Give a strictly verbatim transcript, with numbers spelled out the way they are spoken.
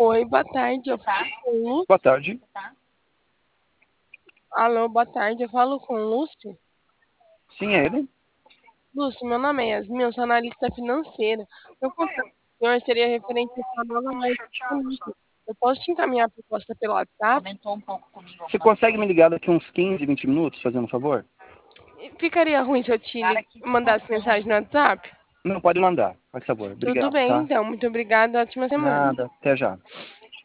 Oi, boa tarde, eu falo com o Lúcio. Boa tarde. Alô, boa tarde, eu falo com o Lúcio. Sim, é ele? Lúcio, meu nome é Yasmin, eu sou analista financeira. Meu contato com o senhor seria referente a sua nova loja disponível. Eu posso te encaminhar a proposta pelo WhatsApp? Você consegue me ligar daqui uns quinze, vinte minutos, fazendo um favor? Ficaria ruim se eu te li- mandasse mensagem no WhatsApp? Não, pode mandar, faz favor. Tudo Obrigado, bem, tá? então. Muito obrigada, ótima semana. Nada, até já.